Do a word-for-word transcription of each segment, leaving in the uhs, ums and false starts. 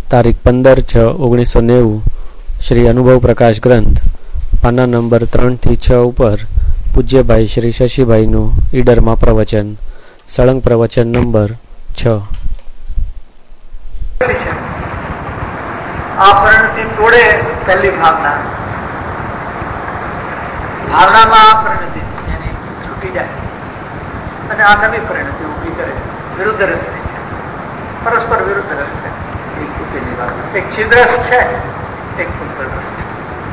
તારીખ પંદર છ ઓગણીસો નેવું શ્રી અનુભવ પ્રકાશ ગ્રંથ પાના નંબર ત્રણ થી છ ઉપર પૂજ્યભાઈ શ્રી શશીભાઈનું ઈડરમાં પ્રવચન, સળંગ પ્રવચન નંબર છ. આ પરિણતિ તોડે પહેલી ભાવના, ભાવનામાં આ પરિણતિ એની છૂટી જાય અને આ નવી પરિણતિ ઉભી કરે. વિરુદ્ધ રસની છે, પરસ્પર વિરુદ્ધ રસ છે. એક તૂટેલી ભાવના, એક ચિદ્રસ છે, એક પુત્ર રસ છે.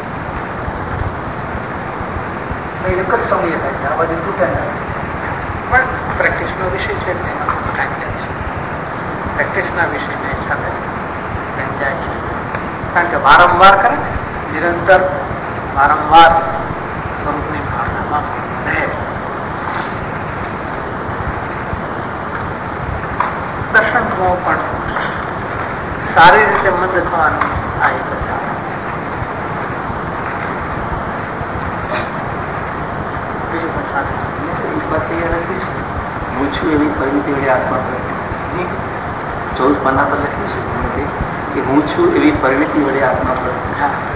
એક જ સમયે થાય છે, આ બધી તૂટે પણ પ્રેક્ટિસનો વિષય છે એટલે એમાં ટાઈમ જાય છે. પ્રેક્ટિસના વિષયને સાથે ટાઈમ જાય છે, કારણ કે વારંવાર કરે ને, નિરંતર વારંવાર સ્વરૂપની ભાવનામાં રહે. દર્શન થવું પણ સારી રીતે મંદ થવાનું આ એક જ સાધન છે. બીજું પણ સાધન એક વાત તૈયાર લખ્યું છે, હું છું એવી પરિણતિ વડે આત્મા પ્રગતિ. ચૌદ પાના પર લખ્યું છે કે હું છું એવી પરિણતિ વડે આત્મા પ્રગતિ.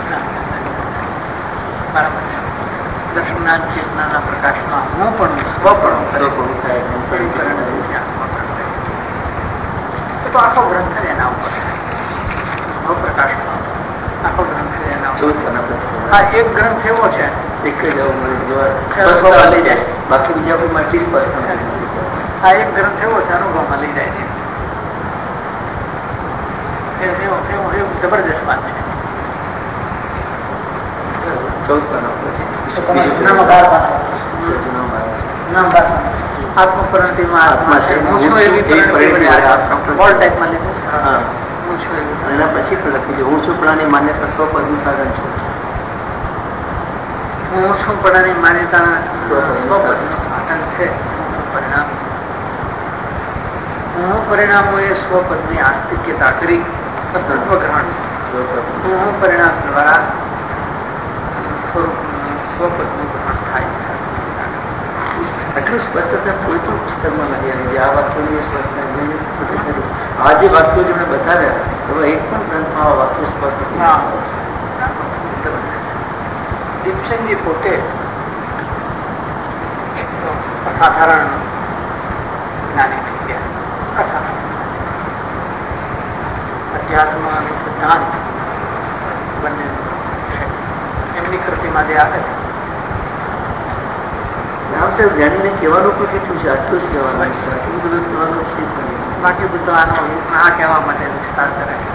બરાબર છે. દર્શનના ચેતનાના પ્રકાશમાં હું પણ સ્વપણું સ્વપણું થાય આત્મા પ્રગતિ. તો આખો ગ્રંથ એના ઉપર પ્રકાશમાં આખો ગ્રંથ એના હા એક ગ્રંથ એવો છે, એક જ લઈ જાય, બાકી બીજા કોઈ માટે સ્પષ્ટ આ એક ગ્રંથ એવો છે, અનુભવમાં લઈ જાય છે. એવું જબરજસ્ત વાત છે. ચૌદ પાના આત્મપરિણતિમાં આત્મા છે, હું છું એવી ઓલ ટાઈપમાં લીધું. હું છું એવી એના પછી પણ લખી દઉં, હું છું પણાની માન્યતા સ્વપદનું સાધન છે. હું છું પણાની માન્યતા સ્વપદનું સાધન છે. પરિણામ હું પરિણામો એ સ્વપદની આસ્તિક્યતા કરી અસ્તિત્વ ગ્રહણ. હું પરિણામ દ્વારા સ્વપદનું ગ્રહણ થાય છે. એટલું સ્પષ્ટ છે, કોઈ પણ પુસ્તકમાં નથી આવી. આ વાક્યોની સ્પષ્ટ આ જે વાક્યો જેમણે બતાવ્યા એવા એક પણ ગ્રંથમાં આ વાક્યો સ્પષ્ટ નથી. દીપસિંહજી પોતે અસાધારણ જ્ઞાની થઈ ગયા. અસાધારણ અધ્યાત્મ અને સિદ્ધાંત બંને એમની કૃતિમાં જે આવે છે. રામ સાહેબ જ્ઞાનીને કહેવાનું પણ કેટલું છે, આટલું જ કહેવાનું છે, આટલું બધું કહેવાનું છે. બાકી બધું આનો આ કહેવા માટે વિસ્તાર કરે છે.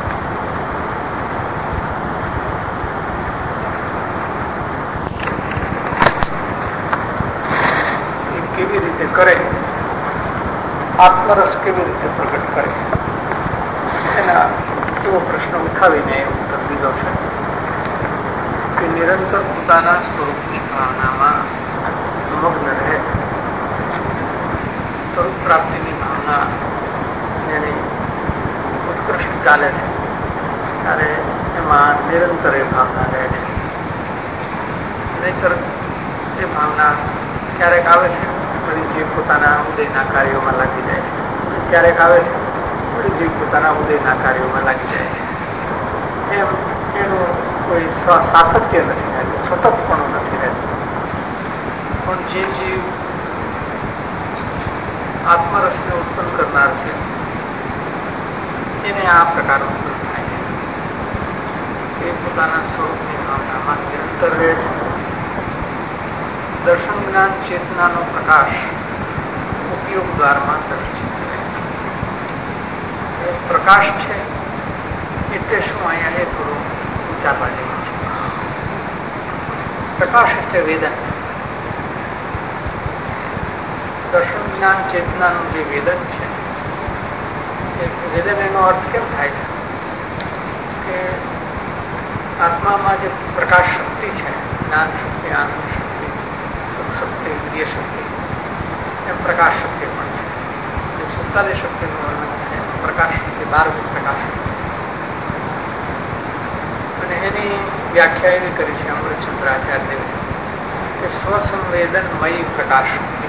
કેવી રીતે કરે, આત્મરસ કેવી રીતે પ્રગટ કરે, એના એવો પ્રશ્ન ઉઠાવીને ઉત્તર દીધો છે કે નિરંતર પોતાના સ્વરૂપની ભાવનામાં મગ્ન રહે. સ્વરૂપ પ્રાપ્તિની ભાવના જેની ઉત્કૃષ્ટ ચાલે છે ત્યારે એમાં નિરંતર એ ભાવના રહે છે. નહીતર એ ભાવના ક્યારેક આવે છે, વળી જીવ પોતાના ઉદયના કાર્યોમાં લાગી જાય છે. ક્યારેક આવે છે, વળી જીવ પોતાના ઉદયના કાર્યોમાં લાગી જાય છે. એમ એનું કોઈ સાતત્ય નથી રહેતું, સતતપણું નથી રહેતું. પણ જે જીવ આત્મરસને ઉત્પન્ન કરનાર છે એને આ પ્રકારનું ઉત્પન્ન થાય છે. એ પોતાના સ્વરૂપની ભાવનામાં નિરંતર રહે છે. દર્શન જ્ઞાન ચેતનાનો પ્રકાશ ઉપયોગ દ્વારમાં દર્શિત રહે. એ પ્રકાશ છે એટલે શું અહીંયા એ થોડું ઊંચા પાડેલું છે. પ્રકાશ એટલે વેદન. દર્શન જ્ઞાન ચેતનાનું જે વેદન છે એ વેદન એનો અર્થ કેમ થાય છે કે આત્મામાં જે પ્રકાશ શક્તિ છે, જ્ઞાન શક્તિ, આનંદ શક્તિ, સુખ શક્તિ, ઇન્દ્રિય શક્તિ, એમ પ્રકાશ શક્તિ પણ છે. જે સુતાલી શક્તિનું વર્ણન છે પ્રકાશ શક્તિ, બાર પ્રકાશ શક્તિ છે. અને એની વ્યાખ્યા એવી કરી છે અમૃતચંદ્રાચાર્ય કે સ્વસંવેદનમયી પ્રકાશ શક્તિ.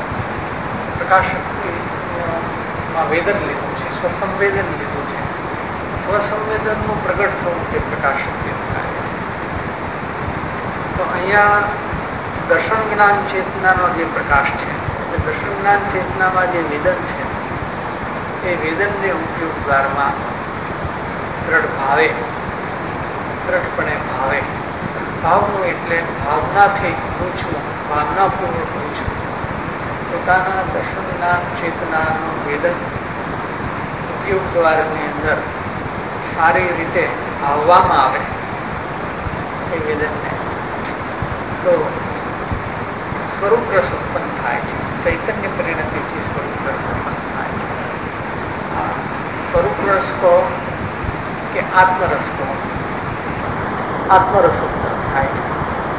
પ્રકાશ શક્તિમાં વેદન લીધું છે, સ્વસંવેદન લીધું છે. સ્વસંવેદનનું પ્રગટ થવું તે પ્રકાશ શક્તિ થાય છે. તો અહીંયા દર્શન જ્ઞાન ચેતનાનો જે પ્રકાશ છે, એટલે દર્શન જ્ઞાન ચેતનામાં જે વેદન છે એ વેદનને ઉપયોગ દ્વારમાં દ્રઢ ભાવે દ્રઢપણે ભાવે ભાવનું એટલે ભાવનાથી પૂછવું, ભાવનાપૂર્વક પૂછવું, પોતાના દર્શન જ્ઞાન ચેતનાનું વેદન ઉપયોગ દ્વારની અંદર સારી રીતે આવવામાં આવે એ વેદનને તો સ્વરૂપ રસ ઉત્પન્ન થાય છે. ચૈતન્ય પરિણતિથી સ્વરૂપ રસ ઉત્પન્ન થાય છે. સ્વરૂપ રસ કહો કે આત્મરસ કહો, આત્મરસ ઉત્પન્ન થાય છે.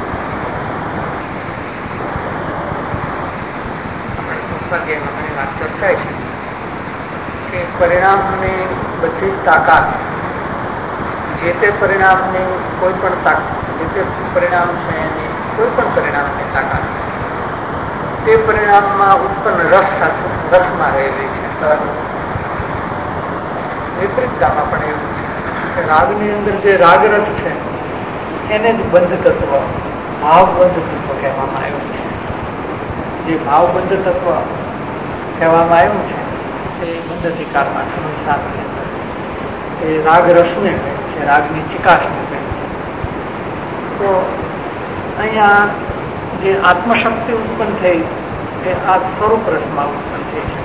આપણે સત્સંગમાં ઘણી વાત ચર્ચાય છે કે પરિણામની બધી તાકાત, જે તે પરિણામની કોઈ પણ તાકાત, જે તે પરિણામ છે એની કોઈ પણ પરિણામની તાકાત તે પરિણામમાં ઉત્પન્ન રસ સાથે રસમાં રહેલી છે. વિપરીતતામાં પણ એવું છે કે રાગની અંદર જે રાગરસ છે એને જ બંધ તત્વ, ભાવબંધ તત્વ કહેવામાં આવ્યું છે. જે ભાવબંધ તત્વ કહેવામાં આવ્યું છે એ બંધ અધિકારમાં સમય સાતની અંદર એ રાગરસને કહ્યું છે, રાગની ચિકાસને કહ્યું છે. તો અહીંયા જે આત્મશક્તિ ઉત્પન્ન થઈ એ આ સ્વરૂપ રસમાં ઉત્પન્ન થઈ છે.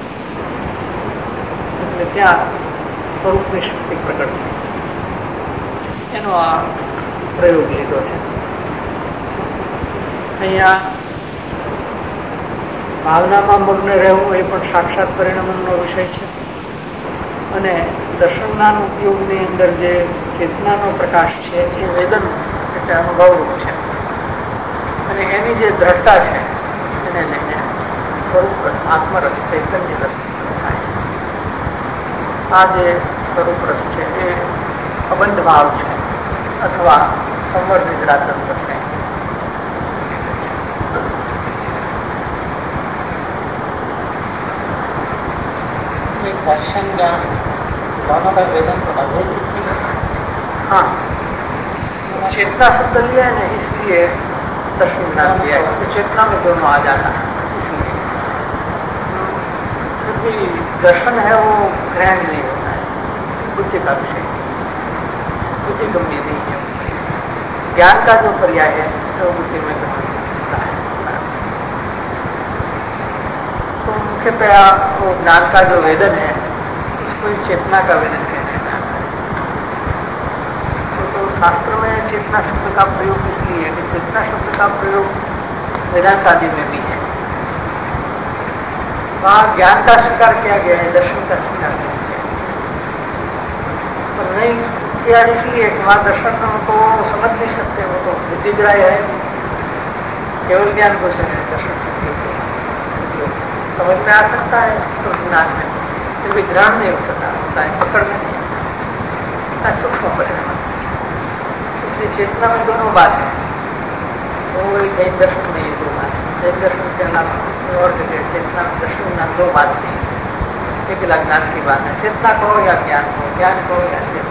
એટલે ત્યાં સ્વરૂપની શક્તિ પ્રગટ થઈ, એનો આ પ્રયોગ લીધો છે. અહીંયા ભાવનામાં મગ્ન રહેવું એ પણ સાક્ષાત પરિણમનનો વિષય છે. અને દર્શનના ઉપયોગની અંદર જે ચેતનાનો પ્રકાશ છે એ વેદન એટલે અનુભવરૂપ છે. અને એની જે દ્રઢતા છે એને લઈને સ્વરૂપ રસ, આત્મરસ, ચૈતન્ય રસ થાય છે. આ જે સ્વરૂપ રસ છે એ અબંધ ભાવ છે અથવા સંવર નિદ્રા તત્વ છે. दर्शन ज्ञान दोनों का वेदन तो अद्वैत ही है. हाँ, चेतना शब्द लिया है ना, इसलिए दर्शन ज्ञान लिया है. तो चेतना में दोनों आ जाता है, इसलिए फिर भी दर्शन है वो ग्रहण नहीं होता है, बुद्धि का विषय, बुद्धि गम्य नहीं है. ज्ञान का जो पर्याय है वो बुद्धि में ग्रहण होता है. तो मुख्यतया वो ज्ञान का जो वेदन है उसको चेतना का वेदन कहते हैं. तो, तो शास्त्र में चेतना शब्द का प्रयोग इसलिए है कि चेतना शब्द का प्रयोग वेदांत आदि में भी है. वहाँ ज्ञान का स्वीकार किया गया है, दर्शन का स्वीकार किया गया है, पर नहीं किया इसलिए कि वहाँ दर्शन को समझ नहीं सकते, वो तो बुद्धिग्राह्य है, केवल ज्ञान को से दर्शन समझ में आ सकता है तो ज्ञान में, फिर भी ग्रहण नहीं हो सकता होता है, पकड़ में नहीं, सूक्ष्म परिणाम. इसलिए चेतना में दोनों बात है. वो जैन दर्शन में ये दो बात है. जैन दर्शन के अलावा और जगह चेतना दर्शन ज्ञान दो बात नहीं, एक अलग ज्ञान की बात है. चेतना कहो या ज्ञान कहो, ज्ञान कहो या चेतना.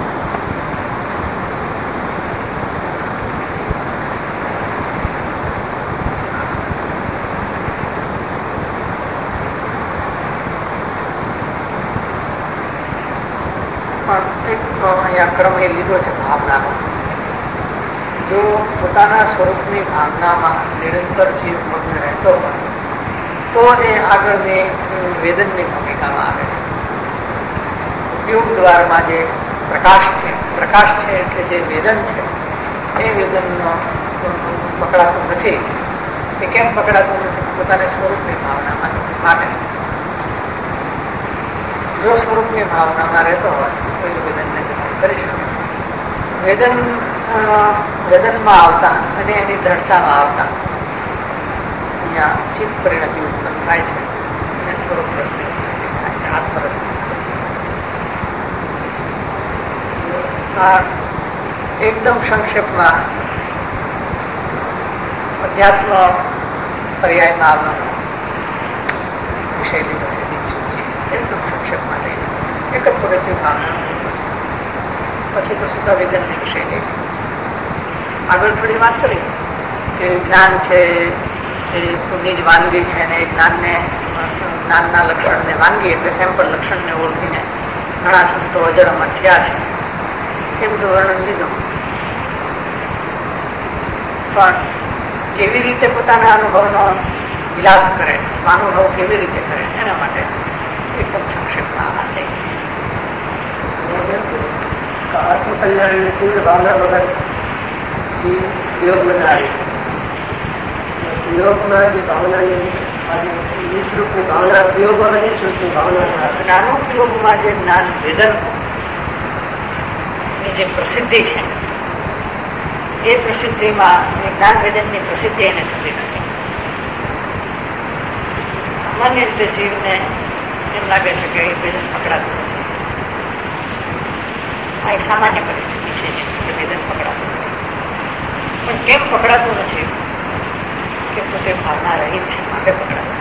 અહીંયા ક્રમ એ લીધો છે ભાવનાનો. જો પોતાના સ્વરૂપની ભાવનામાં નિરંતર જીવ મગ્ન રહેતો હોય તો એ આગળની વેદનની ભૂમિકામાં આવે છે. ઉપયોગ દ્વારમાં જે પ્રકાશ છે, પ્રકાશ છે એટલે જે વેદન છે એ વેદનનો પકડાતું નથી. એ કેમ પકડાતું નથી? પોતાના સ્વરૂપની ભાવનામાં નથી. માટે જો સ્વરૂપની ભાવનામાં રહેતો હોય તો એ વેદનને કરી શકે છે. વેદન વેદનમાં આવતા અને એની દ્રઢતામાં આવતા અહીંયા ચિત્ત પરિણતિ ઉત્પન્ન થાય છે અને સ્વરૂપ રસને થાય છે, આત્મરસને. આ એકદમ સંક્ષેપમાં અધ્યાત્મ પર્યાયમાં આવવાનો વિષય લીધો છે. એકદમ સંક્ષેપમાં લઈને એક જ પગથિયું કામ પછી તો શુદ્ધ વેદનને વિષય લઈ આગળ થોડી વાત કરી કે જ્ઞાન છે એ ખુદની જ વાનગી છે ને એ જ્ઞાનને જ્ઞાનના લક્ષણને વાનગી એટલે સેમ્પલ લક્ષણને ઓળખીને ઘણા સંતો અજરમાં થયા છે એ બધું વર્ણન લીધું. પણ કેવી રીતે પોતાના અનુભવનો વિલાસ કરે, સ્વાનુભવ કેવી રીતે કરે એના માટે એકદમ સંક્ષેપમાં વાત લઈ. આત્મકલ્યાણની તીવ્ર ભાવના વગર યોગ બનાવે છે. યોગમાં જે ભાવનાની નિસ્વરૂપની ભાવના ઉપયોગ અને નિસ્વરૂપની ભાવના જ્ઞાનોપયોગમાં જે જ્ઞાન વેદનની જે પ્રસિદ્ધિ છે એ પ્રસિદ્ધિમાં જ્ઞાન વેદનની પ્રસિદ્ધિ એને થતી નથી. સામાન્ય રીતે જીવને એમ લાગે છે કે એ વેદન પકડાતું નથી. આ એક સામાન્ય પરિસ્થિતિ છે કે વેદન પકડાતું નથી. પણ કેમ પકડાતું નથી? કે પોતે ભાવના રહિત છે માટે પકડાતું.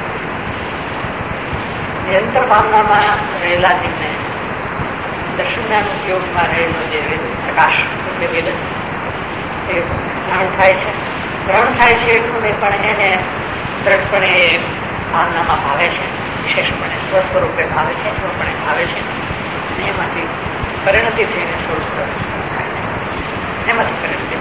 નિરંતર ભાવનામાં રહેલા જીવને દર્શનના ઉપયોગમાં રહેલો જે વેદન પ્રકાશ એટલે વેદન એ ગ્રહણ થાય છે. ગ્રહણ થાય છે એટલું નહીં પણ એને દ્રઢપણે ભાવનામાં ભાવે છે, વિશેષપણે સ્વ સ્વરૂપે ભાવે છે, સ્વપણે ભાવે છે અને એમાંથી પરિણતિ થઈને સ્વરૂપ થાય છે. એમાંથી પરિણતિ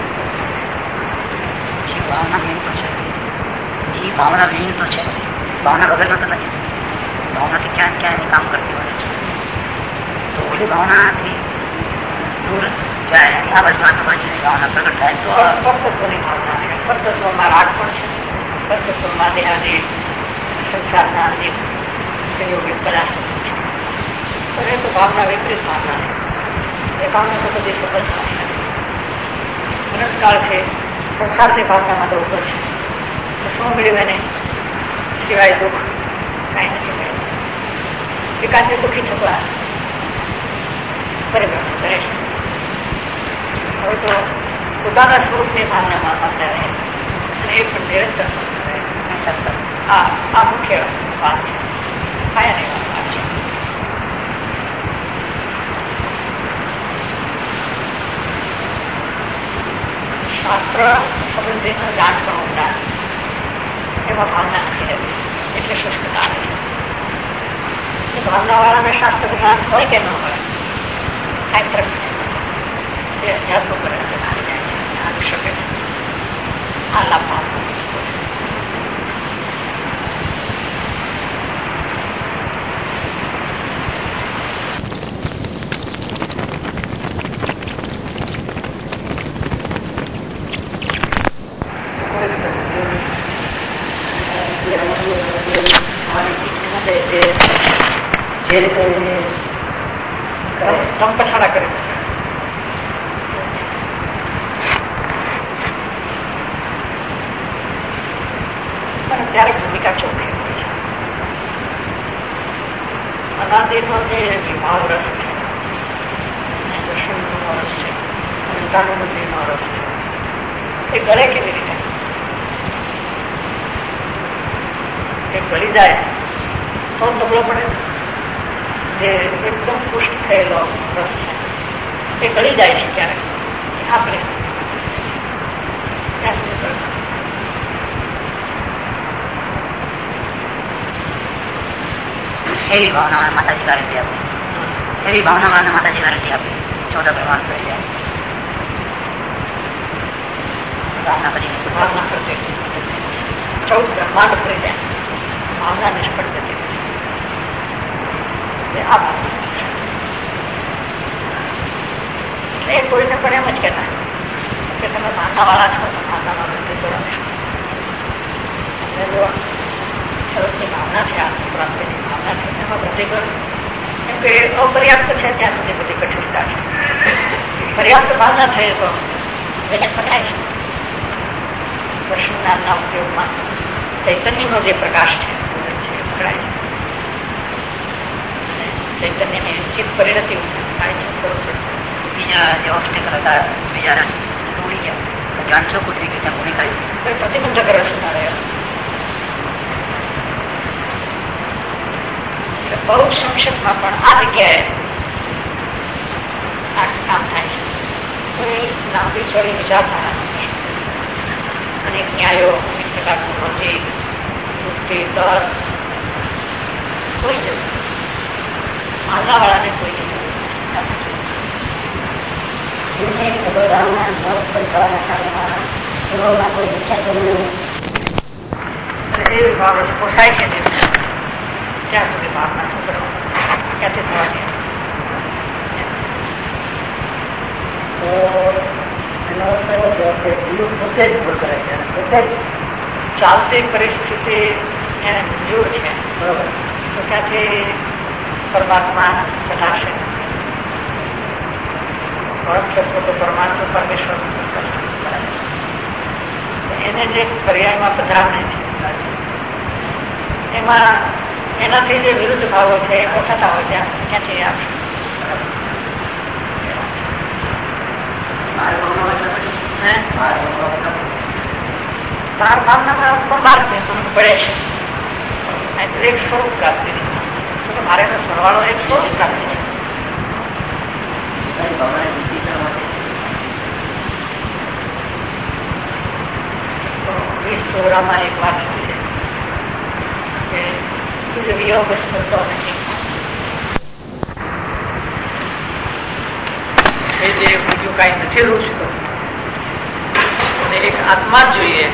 ભાવના મેન તો છે. જી ભાવના મેન તો છે. ભાવના વગરનો તો નથી. ભાવનાથી ક્યાં ક્યાં એને કામ કરતી હોય છે. તો ઓલી ભાવનાથી દૂર જાય આ વર્તમાનની ભાવના પ્રગટ થાય તો પરતત્વની ભાવના છે. પરતત્વમાં રાગ પણ છે. પરતત્વમાં દેહાદી સંસારના અનેક સંયોગિક પદાર્થો છે. પણ એ તો ભાવના વિપરીત ભાવના છે. એ ભાવના તો કદી સફળ થવાની નથી. અનંતકાળથી સંસારની ભાવનામાં તો ઉપર છે. તો શું મળ્યું એને સિવાય દુઃખ કાંઈ નથી મળ્યું. એકાંતે દુઃખી થવા પરિવર્તન કરે છે. હવે તો પોતાના સ્વરૂપની ભાવનામાં મગ્ન રહે અને એ પણ નિરંતર રહે. સતત આ આ મુખ્ય વાત છે. કાયાની વાત છે. શાસ્ત્ર સંબંધીનું જાણ પણ ઊંડા એમાં ભાવના નથી રહેતી એટલે શુષ્કતા આવે છે. એ ભાવનાવાળાને શાસ્ત્ર જ્ઞાન હોય કે ન હોય કાંઈ ફરક નથી. એ અધ્યાત્મ પરિવર્તન આવી જાય છે, આવી શકે છે. આ લાભ ભાવના વસ્તુ છે. જે રીતે તંપછાડા કરી પણ ત્યારે ભૂમિકા ચોખ્ખી હોય છે. અનાદિનો જે વિભાવ રસ છે, દર્શનનો રસ છે, અનંતાનુબંધીનો રસ છે, એ ગળે કેવી રીતે? એ ગળી જાય તો તબલો પડે. જે એકદમ પુષ્ટ થયેલો રસ છે એ ગળી જાય છે ક્યારેક. આ પરિસ્થિતિ ત્યાં સુધી કરે. એવી ભાવના માતાજી ગારંટી આપે. એવી ભાવના વાળાને માતાજી ગારંટી આપે. ચૌદ પ્રમાણ કરી જાય. ભાવના પછી ભાવના કરતી ચૌદ બ્રહ્માંડ કરી જાય. ભાવના નિષ્ફળ જતી નથી. આ ભાવના એટલે કોઈને પણ એમ જ કહેતા કે તમે ભાવના વાળા છો તો ભાવનામાં વૃદ્ધિ કરો. તમને જો સર્વની ભાવના છે, આત્મપ્રાપ્તિની ભાવના છે, એમાં વૃદ્ધિ કરો. કેમ કે અપર્યાપ્ત છે ત્યાં સુધી બધી કઠિનતા છે. પર્યાપ્ત ભાવના થઈ તો વેદન પકડાય છે. દર્શનના ઉપયોગમાં ચૈતન્યનો જે પ્રકાશ છે એ પકડાય છે. ચૈતન્યની ચિત્ત પરિણતિ થાય છે. સ્વરૂપ બીજા જે ઓબ્સ્ટેકલ હતા, બીજા રસ તોડી ગયા, જાણ ચોખ્ખું થઈ ગયું, ત્યાં ગુણી કાઢ્યું. કોઈ પ્રતિબંધક રસ ના રહ્યો. એટલે બહુ સંક્ષેપમાં પણ આ જગ્યાએ આ કામ થાય છે. લાંબી ચોરી વિચારધારા અનેક ન્યાયો અનેક પ્રકારનું લોજિક યુક્તિ તર્ક કોઈ જરૂર ભાવનાવાળાને કોઈ જરૂર એ ભાવ પોસાય છે ત્યાં સુધી ભાવના શું કરવાનું ક્યાંથી થવા દે તો એનો એવો છે કે જીવ પોતે જ ભૂલ કરે છે પોતે જ ચાલતી પરિસ્થિતિ એને મંજૂર છે બરોબર તો ત્યાંથી પરમાત્મા કઢાશે પરમ તત્વ તો પરમાત્મા પરમેશ્વર એને જે પર્યાયમાં પધરાવણી છે એમાં એનાથી જે વિરુદ્ધ ભાવો છે એ પોસાતા હોય ત્યાં સુધી ક્યાંથી આવશે બાર ભાવનામાં પણ બાર પડે છે તો એક સ્વરૂપ પ્રાપ્તિ છે મારે તો સરવાળો એક સ્વરૂપ પ્રાપ્તિ છે વીસ તોરામાં એક વાત છે કે તું વિયોગ સ્ફૂર્તો નથી એ જે બીજું કઈ નથી રૂચતું અને એક આત્મા જ જોઈએ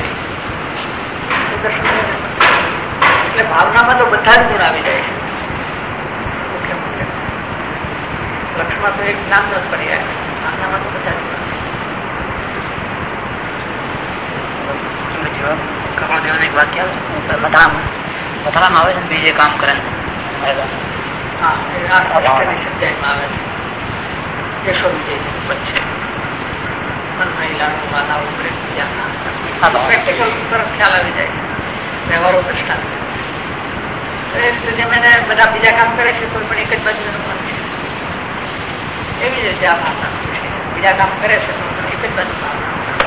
એટલે ભાવનામાં તો બધા જ ગુણ આવી જાય છે મુખ્ય મુખ્ય લક્ષમાં તો એક જ્ઞાનનો જ પર્યાય ભાવનામાં તો બધા જ ગુણ એક વાક્ય મથાળામાં આવે છે બીજે કામ કરે હા સચ્ચાઈમાં આવે છે યશો વિજય વચ્ચે મન મહિલાનું માલા ઉપરે પ્રેક્ટિકલ તરફ ખ્યાલ આવી જાય છે વ્યવહારો દ્રષ્ટાંત એ રીતે જેમ એને બધા બીજા કામ કરે છે કોઈ પણ એક જ બાજુનું મન છે એવી જ રીતે આ ભાવનાનો વિષય છે બીજા કામ કરે છે તો એક જ બાજુ ભાવના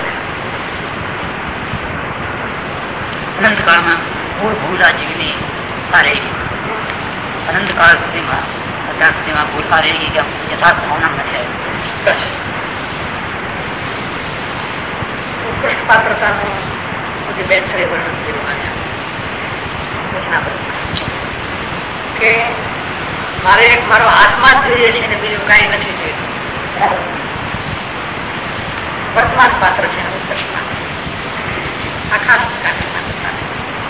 અનંતકાળમાં મૂળ ભૂલ આ જીવની આ રહેગી અનંતકાળ સુધીમાં અત્યાર સુધીમાં ભૂલ આ રહેગી કે યથાર્થ ભાવના નથી આવી ઉત્કૃષ્ટ પાત્રતાનું બધી બે થરી વર્ણન કર્યું કે મારે એક મારો આત્મા જ જોઈએ છે ને બીજું કઈ નથી જોઈતું વર્તમાન પાત્ર છે ઉત્કૃષ્ટ પાત્ર આ ખાસ પ્રકારની પાત્રતા છે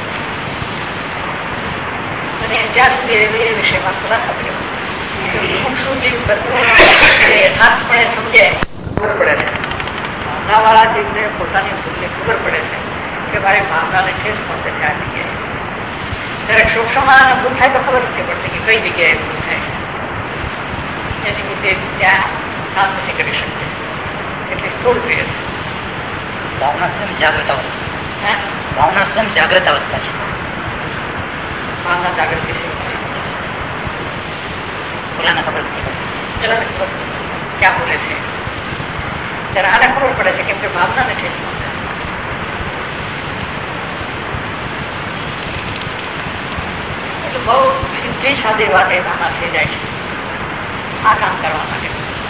અને જ્યાં સુધી એ વિષયમાં ખુલાસો કર્યો શું જીવ તત્વો યથાર્થપણે સમજે ખબર પડે છે ભાવનાવાળા જીવને પોતાની ભૂલને ખબર પડે છે કે મારી ભાવનાને ઠેસ પહોંચે છે આ જગ્યાએ ત્યારે સૂક્ષ્મમાં ભૂલ થાય તો ખબર નથી પડતી કે કઈ જગ્યાએ ભૂલ થાય છે એની લીધે ત્યાં કામ નથી કરી શકતી એટલે સ્થૂળ ક્રિયા છે ભાવના સ્વયં જાગૃત અવસ્થા છે ભાવના સ્વયં જાગૃત અવસ્થા છે ભાવના જાગૃતિ છે બોલાને ખબર નથી પડતી ક્યાં બોલે છે ત્યારે આને ખબર પડે છે કેમ કે ભાવના નથી સમજે એટલે બહુ સીધી સાદી વાત એનામાં થઈ જાય છે આ કામ કરવા માટે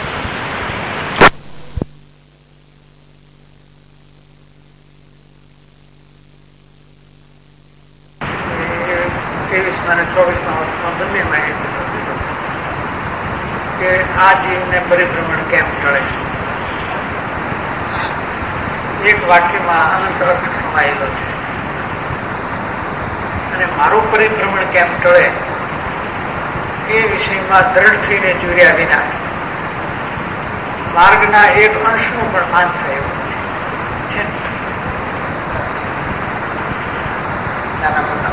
ત્રેવીસમાં અને ચોવીસમાં વર્ષમાં બંનેમાં એ કે આ જીવને પરિભ્રમણ કેમ ટળે એક વાક્યમાં અનંત અર્થ સમાયેલો છે અને મારું પરિભ્રમણ કેમ ટળે એ વિષયમાં દ્રઢ થઈને જોડ્યા વિના માર્ગના એક અંશનું પણ ભાન થાય એવું નથી નાના મોટા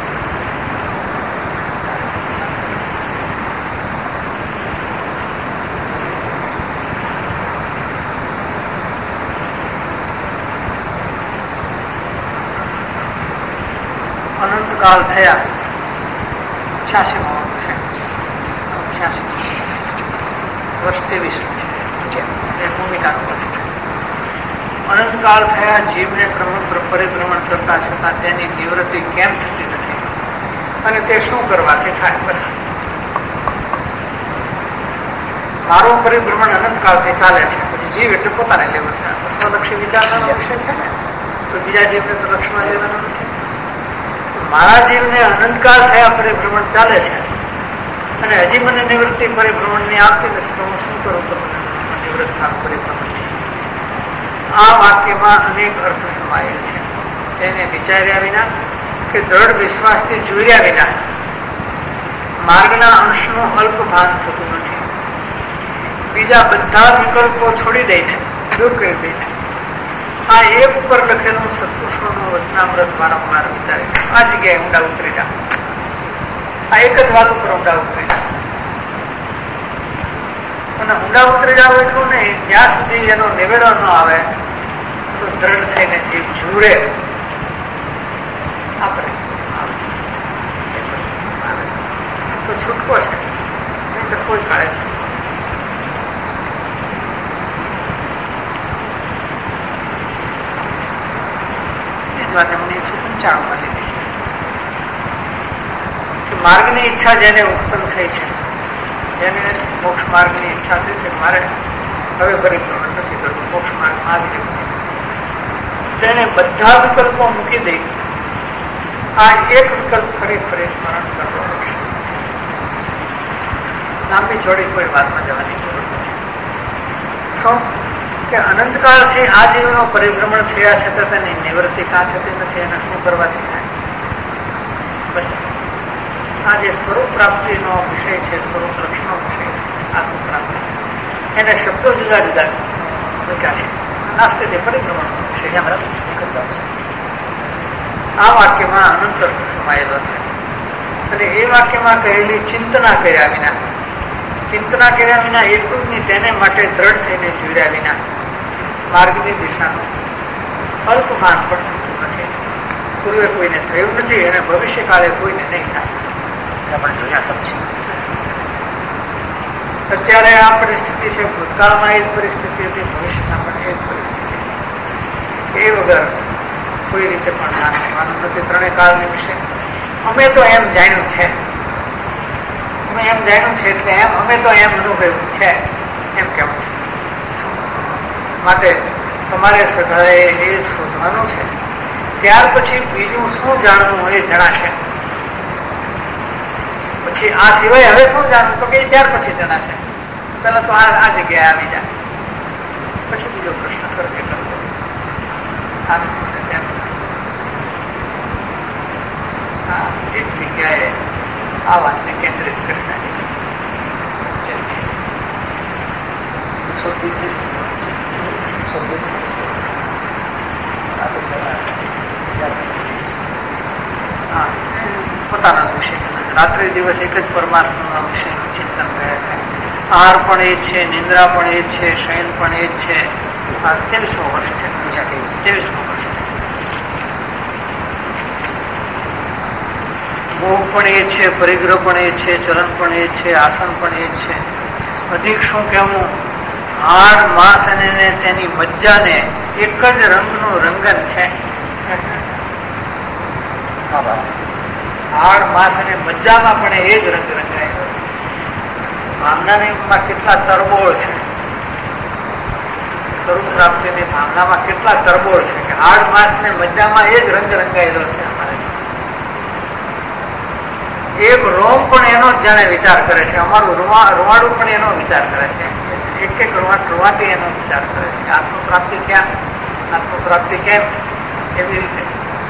અનંતકાળ થયા છ્યાસી માં છે છ્યાસી વર્ષ ત્રેવીસ છે એ ભૂમિકાનું વર્ષ છે અનંતકાળ થયા જીવને પરિભ્રમણ કરતા છતાં તેની નિવૃત્તિ કેમ થતી નથી અને તે શું કરવાથી થાય બસ મારું પરિભ્રમણ અનંતકાળથી ચાલે છે પછી જીવ એટલે પોતાને લેવો છે. સ્વલક્ષી વિચારવાનો વિષય છે ને, તો બીજા જીવને તો લક્ષમાં લેવાનો નથી. મારા જીવને અનંતકાળ થયા પરિભ્રમણ ચાલે છે અને હજી મને નિવૃત્તિ પરિભ્રમણની આપતી નથી, તો હું શું કરું તો મને નિવૃત્ત થાક પરિભ્રમણની. આ વાક્યમાં અનેક અર્થ સમાયેલ છે. એને વિચાર્યા વિના કે દ્રઢ વિશ્વાસથી જોયા વિના માર્ગના અંશનું અલ્પ ભાન થતું નથી. બીજા બધા વિકલ્પો છોડી દઈને, દૂર કરી દઈને આ એક ઉપર લખેલું સત્પુરુષોનું વચનામૃત વારંવાર વિચારી આ જગ્યાએ ઊંડા ઉતરી જા. આ એક જ વાત ઉપર ઊંડા ઉતરી જા. અને ઊંડા ઉતરી જાવ એટલું નહીં, જ્યાં સુધી એનો નિવેડો ન આવે તો દ્રઢ થઈને જીવ ઝૂરે. આપણે તો છૂટકો છે, નહીં તો કોઈ કાળે છે. માર્ગની ઈચ્છા જેને ઉત્પન્ન થઈ છે, જેને મોક્ષ માર્ગની ઈચ્છા થઈ છે, મારે હવે પરિભ્રમણ નથી કરવું, મોક્ષ માર્ગમાં આવી જવું છે, તેને બધા વિકલ્પો મૂકી દઈ આ એક વિકલ્પ ફરી ફરી સ્મરણ કરવો પડશે. લાંબી જોડી કોઈ વાતમાં જવાની જરૂર નથી. શું કે અનંતકાળથી આ જીવનો પરિભ્રમણ થયા છતાં તેની નિવૃત્તિ કાં થતી નથી, એને શું કરવાથી થાય? બસ આ જે સ્વરૂપ પ્રાપ્તિનો વિષય છે, સ્વરૂપ લક્ષણનો વિષય છે, આત્મ પ્રાપ્તિ, એને શબ્દો જુદા જુદા મૂક્યા છે. નાસ્તે પરિભ્રમણનો વિષય બરાબર છે. આ વાક્યમાં અનંત અર્થ સમાયેલો છે અને એ વાક્યમાં કહેલી ચિંતના કર્યા વિના, ચિંતના કર્યા વિના એટલું જ નહીં, તેને માટે દ્રઢ થઈને જોડ્યા વિના માર્ગની દિશાનું અલ્પમાન પણ થતું નથી. પૂર્વે કોઈને થયું નથી અને ભવિષ્યકાળે કોઈને નહીં થાય. અત્યારે આ પરિસ્થિતિ છે, ભૂતકાળમાં એ જ પરિસ્થિતિ હતી, ભવિષ્યમાં પણ એ જ પરિસ્થિતિ છે. એ વગર કોઈ રીતે પણ ના થવાનું નથી. ત્રણેય કાળની વિશે અમે તો એમ જાણ્યું છે, અમે એમ જાણ્યું છે એટલે એમ અમે તો એમ અનુભવ્યું છે એમ કેવું છે. માટે તમારે સઘળાએ એ શોધવાનું છે. ત્યાર પછી બીજું શું જાણવું એ જણાશે. પછી આ સિવાય હવે શું જાણવું તો કે ત્યાર પછી જણાશે. પેલા તો આ આ જગ્યાએ આવી જાય, પછી બીજો પ્રશ્ન કરજે કરવો. એક જગ્યાએ આ વાતને કેન્દ્રિત કરી નાખી છે. પોતાના વિષય રાત્રે દિવસ એક જ પરમાત્માના વિષયનું ચિંતન કરે છે. આહાર પણ એ જ છે, નિંદ્રા પણ એ જ છે, શયન પણ એ જ છે. આ ત્રેવીસમો વર્ષ છે, બીજા કઈ ત્રેવીસમો વર્ષ છે. મોહ પણ એ જ છે, પરિગ્રહ પણ એ જ છે, ચલન પણ એ જ છે, આસન પણ એ જ છે. અધિક શું કહેવું, હાડ માંસ અને તેની મજ્જાને એક જ રંગનું રંગન છે. હાડ માંસ અને મજ્જામાં પણ એ જ રંગ રંગાયેલો છે. ભાવનામાં કેટલા તરબોળ છે, સ્વરૂપ પ્રાપ્તિની ભાવનામાં કેટલા તરબોળ છે કે હાડ માંસ ને મજ્જામાં એ જ રંગ રંગાયેલો છે. અમારે એક રોમ પણ એનો જ જાણે વિચાર કરે છે, અમારું રૂવાડું પણ એનો વિચાર કરે છે, એક એક રૂવાટ રૂવાટી એનો વિચાર કરે છે. આત્મ પ્રાપ્તિ ક્યાં, આત્મ પ્રાપ્તિ કેમ, એવી રીતે.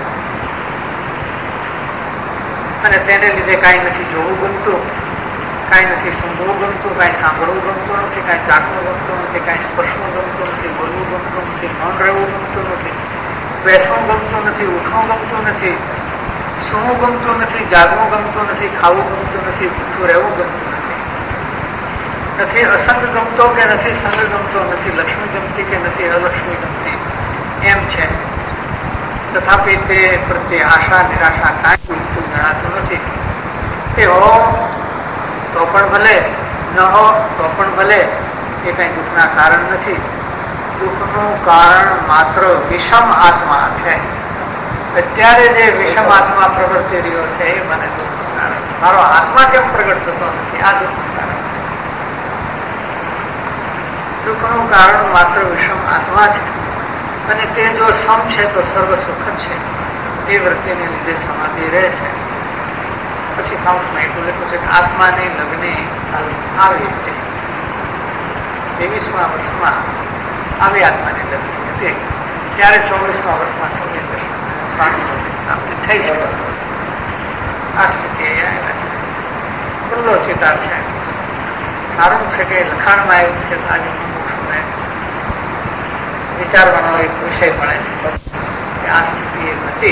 અને તેને લીધે કાંઈ નથી જોવું ગમતું, કાંઈ નથી સુંઘવું ગમતું, કાંઈ સાંભળવું ગમતું નથી, કાંઈ ચાખવું ગમતું નથી, કાંઈ સ્પર્શવું ગમતું નથી, બોલવું ગમતું નથી, મૌન રહેવું ગમતું નથી, બેસવું ગમતું નથી, ઉઠવું ગમતું નથી, સૂવું ગમતું નથી, જાગવું ગમતું નથી, ખાવું ગમતું નથી, ભૂખું રહેવું ગમતું નથી. નથી અસંગ ગમતો કે નથી સંગ ગમતો, નથી લક્ષ્મી ગમતી કે નથી અલક્ષ્મી ગમતી, એમ છે. તથાપિ તે પ્રત્યે આશા નિરાશા કાંઈ ઉઠતું જણાતું નથી. તે હો તો પણ ભલે, ન હો તો પણ ભલે, એ કઈ દુઃખના કારણ નથી. દુઃખનું કારણ માત્ર વિષમ આત્મા છે. અત્યારે જે વિષમ આત્મા પ્રવર્તી રહ્યો છે એ મને દુઃખનું કારણ છે. મારો આત્મા કેમ પ્રગટ થતો નથી, આ દુઃખનું કારણ છે. દુઃખનું કારણ માત્ર વિષમ આત્મા છે અને તે જો સમ છે તો સર્વ સુખ છે. એ વૃત્તિને લીધે સમાધિ રહે છે. પછી કાઉન્સમાં એટલું લખ્યું છે કે આત્માની લગ્ને આવી હતી ત્રેવીસમા વર્ષમાં આવી આત્માની લગ્ન હતી ત્યારે ચોવીસમા વર્ષમાં સમ્યક દર્શન સ્વામી પ્રાપ્તિ થઈ છે. આ સ્થિતિ આવ્યા છે. ખુલ્લો ચિતાર છે. સારું છે કે લખાણમાં એવું છે કે આજે મોક્ષને વિચારવાનો એક વિષય મળે છે કે આ સ્થિતિ એ હતી.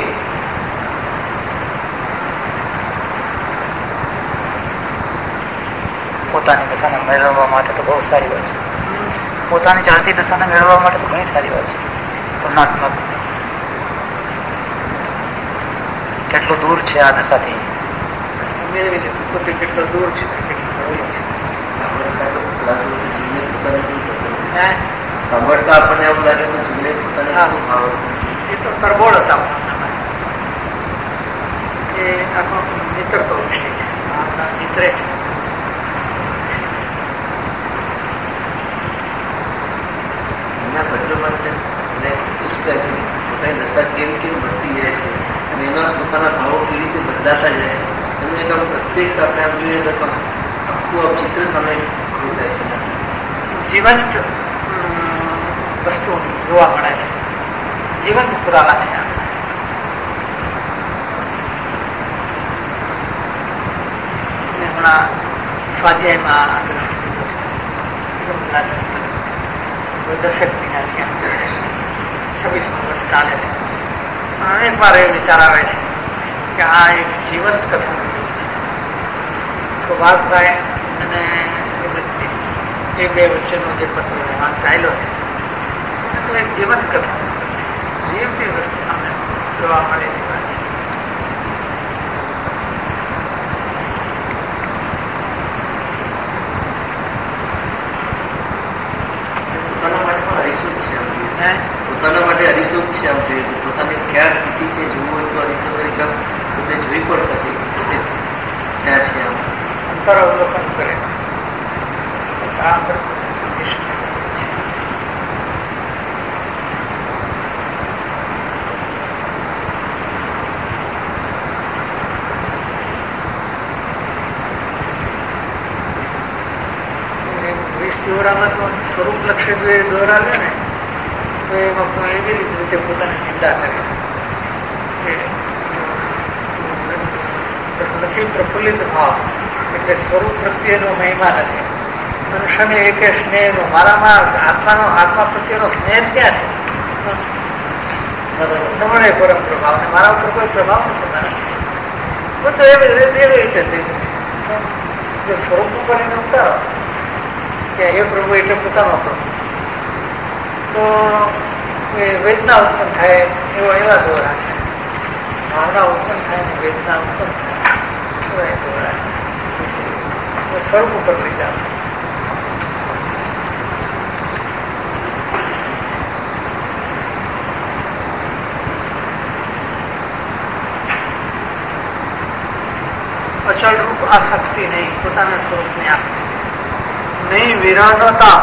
પોતાની દશાને મેળવવા માટે તો બહુ સારી વાત છે. પોતાની ચાલતી દશાને મેળવવા માટે તો ઘણી સારી વાત છે. તુલનાત્મક કેટલું દૂર છે આ દશાથી. પોતે કેટલો દૂર છે સાંભળતા આપણને એવું લાગે તો જીવને એ તો તરબોળ હતા. એ આખો મિત્રતો વિષય છે. આપણા મિત્રે છે. એના ભદ્ર પાસે પૂછતા છે પોતાની દશા કેમ કેમ વધતી જાય છે અને એના પોતાના ભાવો કેવી રીતે બદલાતા જાય છે. એનું એક પ્રત્યક્ષ આપણે આમ જોઈએ તો આખું આ ચિત્ર સામે ખોદાય છે. જીવંત વસ્તુ જોવા મળે છે. જીવંત પુરાવા છે. હમણાં સ્વાધ્યાયમાં દશક મહિનાથી છવ્વીસમું વર્ષ ચાલે છે. એક વાર એ વિચાર આવે છે કે આ એક જીવંત કથા છે. સૌભાગભાઈ અને શ્રીમતી એ બે વચ્ચેનો જે પત્ર વ્યવહાર ચાલ્યો છે એ તો એક જીવંત કથા છે. જીવતી વસ્તુ અમને જોવા મળેલી વાત છે. પોતાના માટે અરીસોક છે. આમ જોઈએ પોતાની ક્યાં સ્થિતિ છે જોવું હોય તો અરીસો એકદમ પોતે જોઈ પણ શકે પોતે ક્યાં છે. આમ અંતર અવલોકન કરે વીસ દોરામાં તો સ્વરૂપ લક્ષ્ય જો એ દોરાવે ને તો એમાં એવી રીતે પોતાની નિંદા કરે છે કે નથી પ્રફુલ્લિત ભાવ એટલે સ્વરૂપ પ્રત્યેનો મહિમા નથી. મનુષ્યને એકે સ્નેહનો મારામાં આત્માનો આત્મા પ્રત્યેનો સ્નેહ ક્યાં છે? નમણે પરમ પ્રભાવ ને મારા ઉપર કોઈ પ્રભાવ નથી. બધું એવી રીતે એવી રીતે થઈ ગયું છે. જો સ્વરૂપ ઉપર એને ઉતારો કે એ પ્રભુ એટલે પોતાનો પ્રભુ તો એ વેદના ઉત્પન્ન થાય એવો એવા દોરા છે. ભાવના ઉત્પન્ન થાય ને વેદના ઉત્પન્ન થાય એવા એ દોરા છે. સ્વરૂપ ઉપર લઈ જાવ. અચળ રૂપ આસક્તિ નહીં, પોતાના સ્વરૂપની આસક્તિ નહીં. વિરાનતા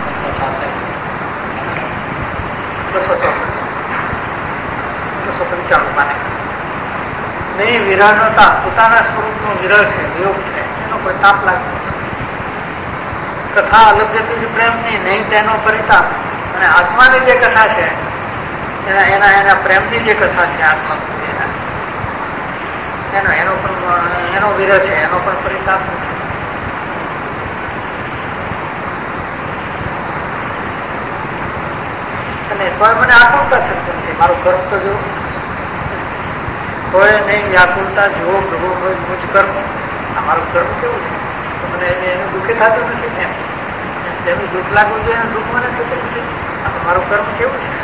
બસો ચોસઠ બસો પંચાણું માને નહીં. વિરાનતા પોતાના સ્વરૂપનો વિરહ છે, વિયોગ છે, એનો કોઈ તાપ લાગતો નથી. કથા અલભ્યથી પ્રેમની નહીં તેનો પરિતાપ. અને આત્માની જે કથા છે એના એના એના પ્રેમની જે કથા છે આત્મા એના એનો એનો પણ એનો વિરહ છે, એનો પણ પરિતાપ નથી. અને તોય મને આકુળતા થતી નથી. મારું કર્મ તો જોવું તોય નહીં વ્યાકુળતા જુઓ પ્રભુ મુજ કર્મ. આ મારું કર્મ કેવું છે તો મને એનું દુઃખી થતું નથી. એમ તેનું દુઃખ લાગવું જોઈએ, એનું દુઃખ મને થતું નથી. આ મારું કર્મ કેવું છે.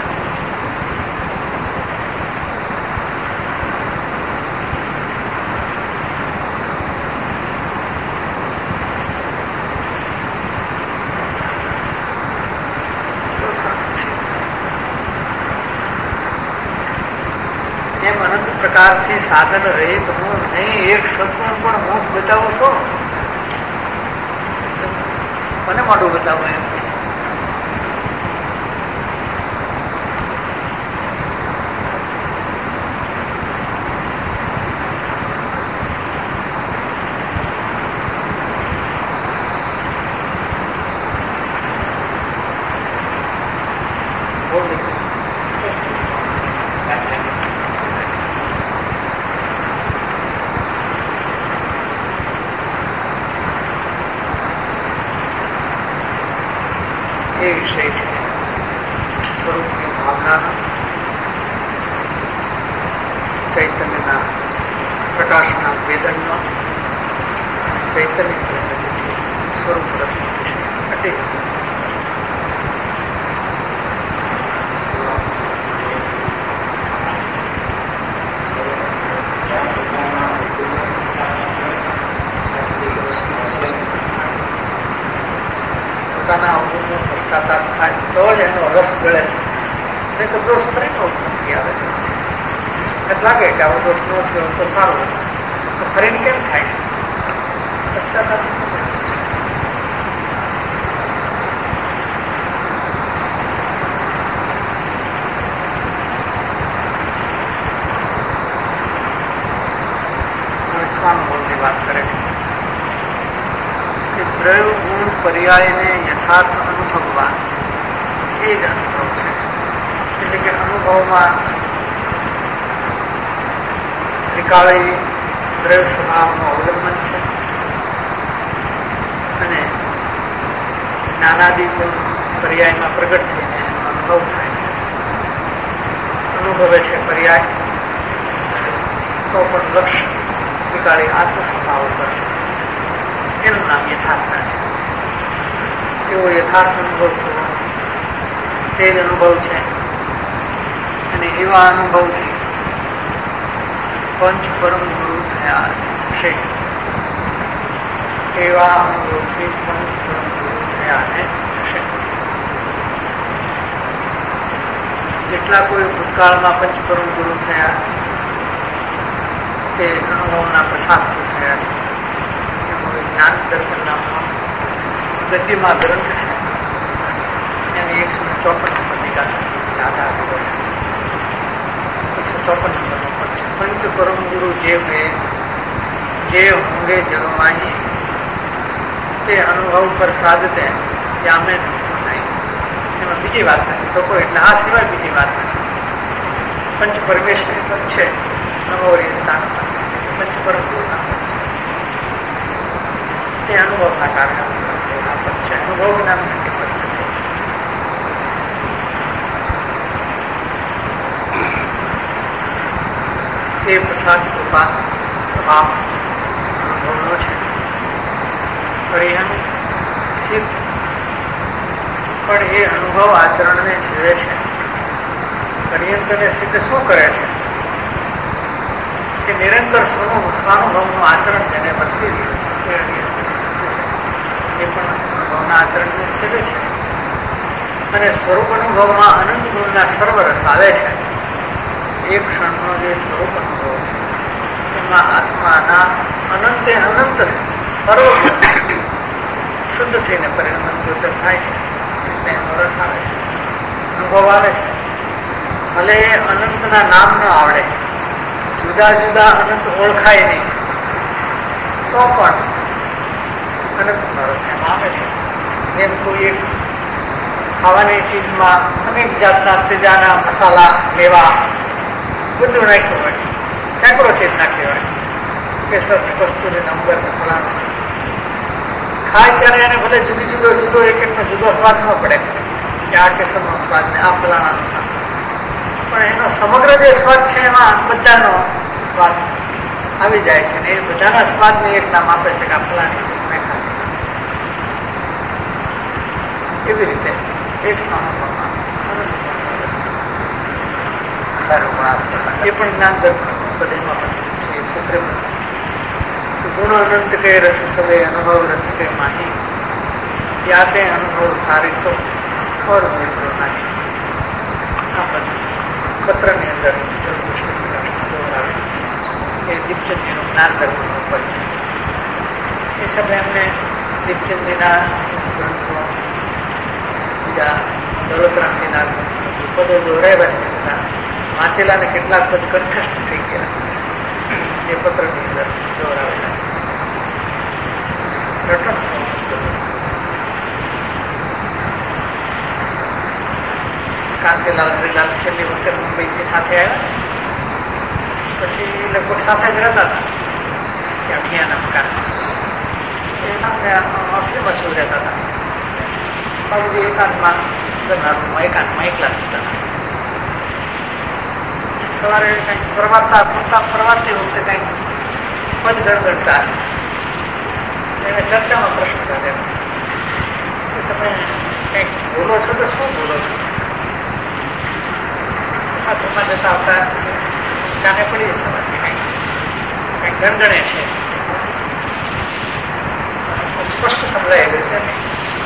એમ અનંત પ્રકારથી સાધન રહિત હું નહીં. એક સદગુણ પણ હું બતાવું છું, મને મોઢું બતાવું એમ એ વિષય છે સ્વરૂપની ભાવનાનો, ચૈતન્યના પ્રકાશના વેદનનો, ચૈતન્ય સ્વરૂપ રસનો વિષય અટે પોતાના અવગુણનો પશ્ચાતાપ થાય તો જ એનો રસ ગળે છે, નહીં તો દોષ ફરીનો ઉત્પત્તિ આવે છે. લાગે કે આવો દોષ ન થયો તો સારું, તો ફરીને કેમ થાય છે? પશ્ચાતાપ. સ્વાનુભવની વાત કરે છે કે દ્રવ ગુણ પર્યાયને યથાર્થ અનુભવવા એ જ અનુભવ છે. એટલે કે અનુભવમાં ત્રિકાળી દ્રવ્ય સ્વભાવનું અવલંબન છે અને નાનાદી ગુણ પર્યાયમાં પ્રગટ થઈને એનો અનુભવ થાય છે. અનુભવે છે પર્યાય તો પણ લક્ષ્ય ત્રિકાળી આત્મ સ્વભાવ ઉપર છે. એનું નામ યથાર્થતા છે. એવો યથાર્થ અનુભવ થયો તે જ અનુભવ છે અને એવા અનુભવથી પંચ પરમ ગુરુ થયા છે. એવા અનુભવથી પંચ પરમ ગુરુ થયા ને છે. જેટલા કોઈ ભૂતકાળમાં પંચ પરમ ગુરુ થયા તે અનુભવના પ્રસાદથી થયા છે. એનું જ્ઞાન દર્પણ નામનો ગદ્યમાં ગ્રંથ છે, એની એકસો ને ચોપન નંબરની ગાથા આધાર આપેલો છે. એકસો ચોપન નંબરનો પદ છે. પંચ પરમ ગુરુ જે વે જે હોંગે જગમાહી તે અનુભવ પ્રસાદ તે જામે નહીં. એમાં બીજી વાત નથી તો કોઈ એટલે આ સિવાય બીજી વાત નથી. પંચ પરમેશ્વરી પદ છે, નવોરિયતાનું પંચ પરમ ગુરુના પદ છે. તે અનુભવના કારણે આ પદ છે. અનુભવ નામનું કે પદ નથી. તે પ્રસાદ કૃપા તમામ અનુભવનો છે. પરિહન સિદ્ધ પણ એ અનુભવ આચરણને જીવે છે. પર્યંત અને સિદ્ધ શું કરે છે કે નિરંતર સ્વાનુભવનું આચરણ જેને વર્તી રહ્યું છે તે સિદ્ધ છે. એ પણ અનુભવના આચરણને જીવે છે અને સ્વરૂપ અનુભવમાં અનંત ગુણના સર્વ રસ આવે છે. એક ક્ષણનો જે સ્વરૂપ અનુભવ છે એમાં આત્માના અનંતે અનંત સર્વ શુદ્ધ થઈને પરિણામ ગોચર થાય છે. એટલે એનો રસ આવે છે, અનુભવ આવે છે. ભલે એ અનંતના નામ ન આવડે, જુદા જુદા અનંત ઓળખાય નહીં, તો પણ અનંતનો રસ એમાં આવે છે. જેમ કોઈ એક ખાવાની ચીજમાં અનેક જાતના તેજાના મસાલા લેવા બધું નાખ્યું હોય, સેંકડો ચીજ નાખી હોય, કેસરની વસ્તુને નંબર ને ફલાણું ખાય ત્યારે એને ભલે જુદી જુદો જુદો એક એકનો જુદો સ્વાદ ન પડે કે આ કેસરનો સ્વાદ ને આ ફલાણાનો સ્વાદ, પણ એનો સમગ્ર જે સ્વાદ છે એમાં બધાનો સ્વાદ આવી જાય છે. ને એ બધાના સ્વાદને એક નામ આપે છે કે આ ફલાણી ચીજ મેં ખાધી. એવી રીતે એક સ્વાનુભવમાં એ પણ જ્ઞાન દર્પણ પદેમાં પણ છે. સૂત્ર ગુણ અનંત કે રસ સવે અનુભવ રસ કે માહી યાતે અનુભવ સારી તો ઓર મિત્ર નહીં. આ પત્રની અંદર એ દીપચંદજીનું જ્ઞાન દર્પણનું પદ છે. એ સમયે એમને દીપચંદજીના ગ્રંથો, બીજા દોલતરામજીના પદો દોહરાવ્યા છે, બધા વાંચેલા ને કેટલાક પદ કંઠસ્થ થઈ ગયા એ પત્રની અંદર દોહરાવેલા છે. કાંતિલાલ હરિલાલ છેલ્લી વખતે મુંબઈથી સાથે આવ્યા, પછી લગભગ સાથે જ રહેતા હતા ત્યાં મિયાના મકાનમાં. એના અસલીમાં શું રહેતા હતા. બાબુજી એકાંતમાં રૂમમાં એકાંતમાં એકલા સુતા. સવારે કંઈક પ્રવારતા પ્રવારતી વખતે કંઈક પદ ગણગણતા હશે. એને ચર્ચામાં પ્રશ્ન કરે કે તમે કંઈક બોલો છો તો શું બોલો છો? બાથરૂમમાં જતા આવતા કાને પડીએ છીએ કંઈક કંઈક ગણગણે છે, સ્પષ્ટ સમજાય એવી રીતે નહીં.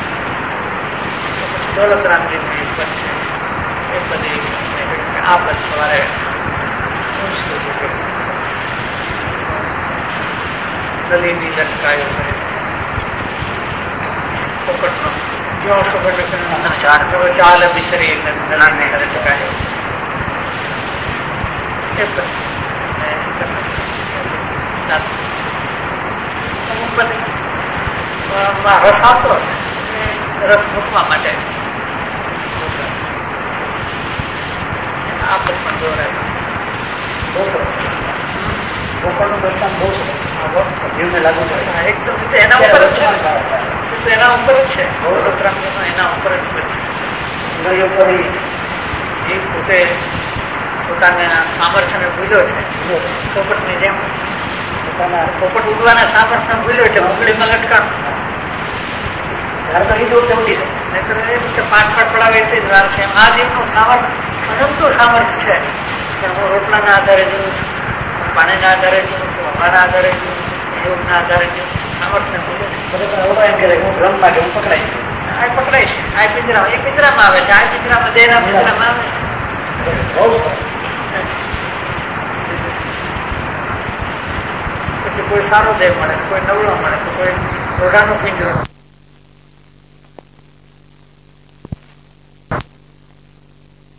પછી દોલતરામજીનું એક પદ છે એ બધી આ પદ સવારે દલીની લટકાયો કરે છે. પોપટનો જ્યો સોપટ ચાલ બિસરી દલાલને લટકાયો એ પદ. અમુક બધી રસ આપતો છે, રસ મૂકવા માટે આ પદ પણ દોરાય. બહુ સરસ પોપટનું દર્શન બહુ સરસ, જીવને લાગુ પડે એકદમ. એના ઉપર જ છે, એના ઉપર જ છે એના ઉપર જ જીવ પોતે પોતાના સામર્થ્યને ભૂલ્યો છે. પોપટની જેમ પોતાના પોપટ ઉડવાના સામર્થ્ય ભૂલ્યો એટલે મુગડીમાં લટકાણ ઉડી શકે. પાઠ પાઠ પડાવે એટલી જ વાર છે. આ જીવનું સામર્થ્ય અનંતો સામર્થ્ય છે, પણ હું રોટલાના આધારે જીવું છું, પાણીના આધારે જીવું છું, હવાના આધારે જીવું છું, સંયોગના આધારે જીવું છું. સામર્થ્ય ભૂલે છે. એમ કે હું ભ્રમ માટે હું પકડાય આ પકડાય છે. આ પિંજરામાં એ પિંજરામાં આવે છે, આ પિંજરામાં દેહના પિંજરામાં આવે છે. બહુ સરસ. પછી કોઈ સારો દેહ મળે, કોઈ નવળો મળે, તો કોઈ રોડાનો પિંજરો